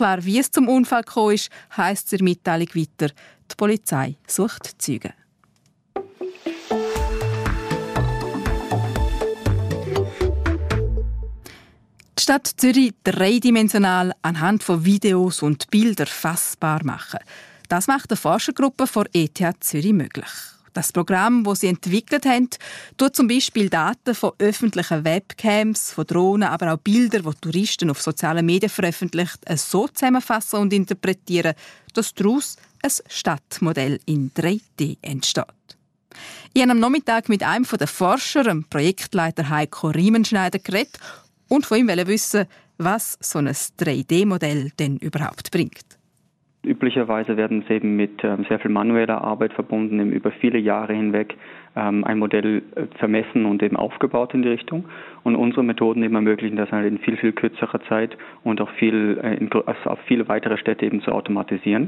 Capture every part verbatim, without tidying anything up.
klar, wie es zum Unfall gekommen ist, heisst es in der Mitteilung weiter. Die Polizei sucht Zeugen. Die Stadt Zürich dreidimensional anhand von Videos und Bildern fassbar machen. Das macht eine Forschergruppe von E T H Zürich möglich. Das Programm, das sie entwickelt haben, tut zum Beispiel Daten von öffentlichen Webcams, von Drohnen, aber auch Bilder, die Touristen auf sozialen Medien veröffentlichen, so zusammenfassen und interpretieren, dass daraus ein Stadtmodell in drei D entsteht. Ich habe am Nachmittag mit einem der Forscher, dem Projektleiter Heiko Riemenschneider, geredet und von ihm wissen, was so ein drei D Modell denn überhaupt bringt. Üblicherweise werden es eben mit ähm, sehr viel manueller Arbeit verbunden, eben über viele Jahre hinweg ähm, ein Modell äh, vermessen und eben aufgebaut in die Richtung. Und unsere Methoden eben ermöglichen das halt in viel, viel kürzerer Zeit und auch viel, äh, in, also auf viele weitere Städte eben zu automatisieren.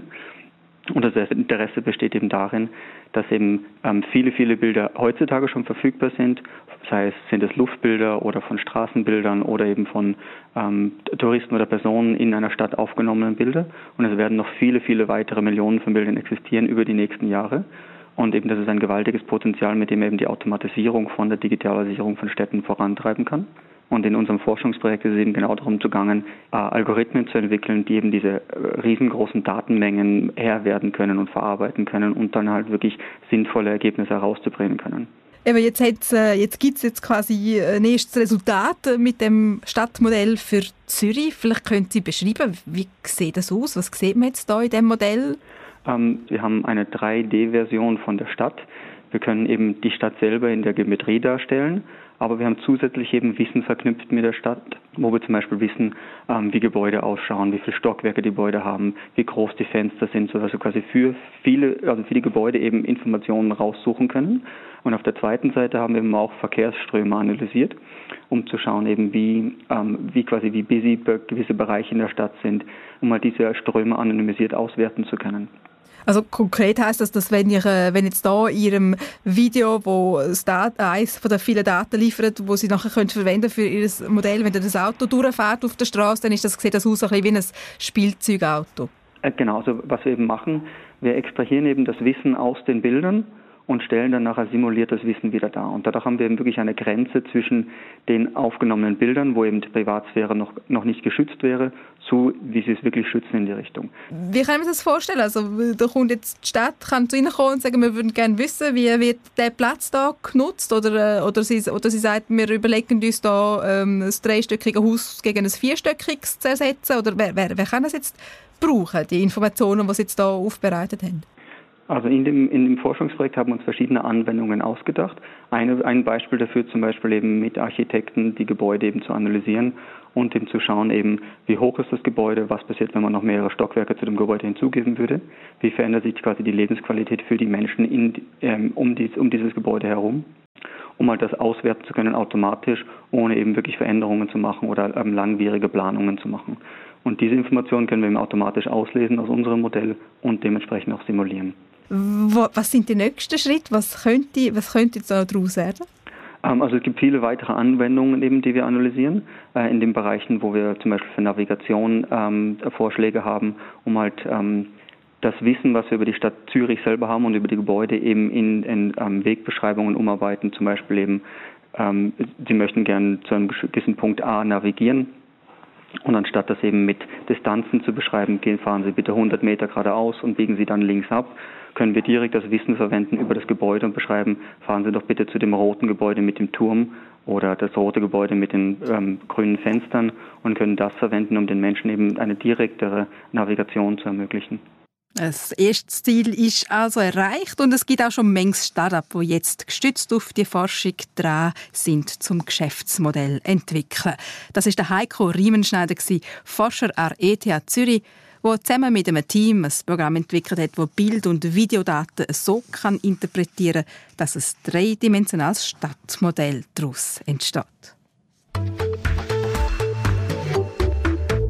Und das Interesse besteht eben darin, dass eben ähm, viele, viele Bilder heutzutage schon verfügbar sind. Sei es, sind es Luftbilder oder von Straßenbildern oder eben von ähm, Touristen oder Personen in einer Stadt aufgenommenen Bilder. Und es werden noch viele, viele weitere Millionen von Bildern existieren über die nächsten Jahre. Und eben das ist ein gewaltiges Potenzial, mit dem eben die Automatisierung von der Digitalisierung von Städten vorantreiben kann. Und in unserem Forschungsprojekt ist es eben genau darum gegangen, äh, Algorithmen zu entwickeln, die eben diese äh, riesengroßen Datenmengen Herr werden können und verarbeiten können und dann halt wirklich sinnvolle Ergebnisse herauszubringen können. Eben, jetzt jetzt gibt es jetzt quasi ein erstes Resultat mit dem Stadtmodell für Zürich. Vielleicht können Sie beschreiben, wie sieht das aus? Was sieht man jetzt da in diesem Modell? Ähm, wir haben eine drei D Version von der Stadt. Wir können eben die Stadt selber in der Geometrie darstellen, aber wir haben zusätzlich eben Wissen verknüpft mit der Stadt, wo wir zum Beispiel wissen, ähm, wie Gebäude ausschauen, wie viele Stockwerke die Gebäude haben, wie groß die Fenster sind, sodass wir quasi für viele, also für die Gebäude eben Informationen raussuchen können. Und auf der zweiten Seite haben wir eben auch Verkehrsströme analysiert, um zu schauen eben, wie, ähm, wie quasi wie busy gewisse Bereiche in der Stadt sind, um mal diese Ströme anonymisiert auswerten zu können. Also konkret heisst das, dass wenn, ihr, wenn jetzt da in Ihrem Video, wo das Dat- eines von den vielen Daten liefert, wo Sie nachher könnt verwenden für Ihr Modell, wenn das Auto durchfährt auf der Straße, dann ist das, sieht das aus ein bisschen wie ein Spielzeugauto. Äh, genau, also was wir eben machen, wir extrahieren eben das Wissen aus den Bildern und stellen dann nachher simuliertes Wissen wieder dar. Und dadurch haben wir eben wirklich eine Grenze zwischen den aufgenommenen Bildern, wo eben die Privatsphäre noch, noch nicht geschützt wäre, zu, wie sie es wirklich schützen in die Richtung. Wie kann man sich das vorstellen? Also da kommt jetzt die Stadt, kann zu Ihnen kommen und sagen, wir würden gerne wissen, wie wird der Platz da genutzt? Oder, oder, sie, oder sie sagt, wir überlegen uns da ähm, ein dreistöckige Haus gegen ein vierstöckiges zu ersetzen? Oder wer, wer, wer kann das jetzt brauchen, die Informationen, die Sie jetzt da aufbereitet haben? Also in dem, in dem Forschungsprojekt haben wir uns verschiedene Anwendungen ausgedacht. Eine, ein Beispiel dafür zum Beispiel eben mit Architekten die Gebäude eben zu analysieren und eben zu schauen eben, wie hoch ist das Gebäude, was passiert, wenn man noch mehrere Stockwerke zu dem Gebäude hinzugeben würde, wie verändert sich quasi die Lebensqualität für die Menschen in, ähm, um, dies, um dieses Gebäude herum, um halt das auswerten zu können automatisch, ohne eben wirklich Veränderungen zu machen oder ähm, langwierige Planungen zu machen. Und diese Informationen können wir eben automatisch auslesen aus unserem Modell und dementsprechend auch simulieren. Was sind die nächsten Schritte? Was könnte, was könnte jetzt daraus werden? Also es gibt viele weitere Anwendungen, eben, die wir analysieren, äh, in den Bereichen, wo wir zum Beispiel für Navigation ähm, Vorschläge haben, um halt ähm, das Wissen, was wir über die Stadt Zürich selber haben und über die Gebäude eben in, in ähm, Wegbeschreibungen umarbeiten. Zum Beispiel eben, ähm, Sie möchten gerne zu einem gewissen Punkt A navigieren. Und anstatt das eben mit Distanzen zu beschreiben, gehen, fahren Sie bitte hundert Meter geradeaus und biegen Sie dann links ab, können wir direkt das Wissen verwenden über das Gebäude und beschreiben, fahren Sie doch bitte zu dem roten Gebäude mit dem Turm oder das rote Gebäude mit den ähm, grünen Fenstern und können das verwenden, um den Menschen eben eine direktere Navigation zu ermöglichen. Das erste Ziel ist also erreicht und es gibt auch schon manches Start-up, die jetzt gestützt auf die Forschung dran sind, zum Geschäftsmodell entwickeln. Das ist der Heiko Riemenschneider, Forscher an der E T H Zürich, der zusammen mit einem Team ein Programm entwickelt hat, das Bild- und Videodaten so kann interpretieren kann, dass ein dreidimensionales Stadtmodell daraus entsteht.